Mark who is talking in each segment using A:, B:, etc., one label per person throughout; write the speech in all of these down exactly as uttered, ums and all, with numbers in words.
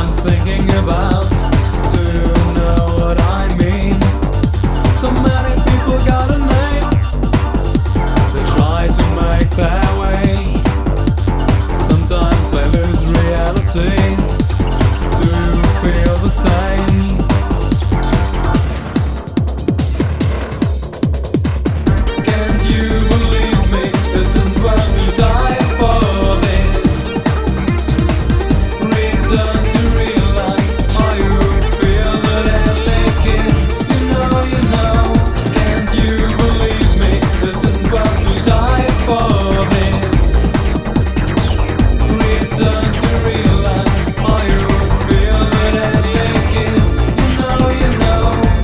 A: I'm thinking about. Do you know what I mean? So many people got a name. They try to make their way. Sometimes they lose reality. Do you feel the same? Can't you believe me? This is what we die for this. Return to real life. Are you feel the deadly kiss? You know, you know. Can't you believe me? This is what we die for this. Return to real life. Are you feel the deadly kiss? You know, you know.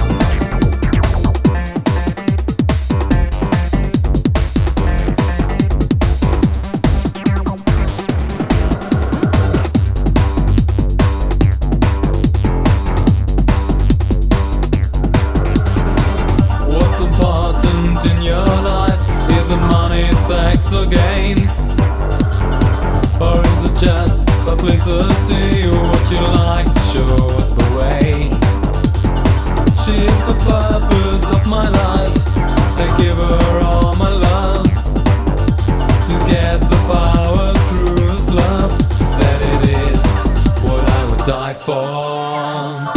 A: What's important in your life? Is it money, sex or games? Or is it just publicity? Would you like to show us the way? She is the purpose of my life. I give her all my love to get the power through this love. That it is what I would die for.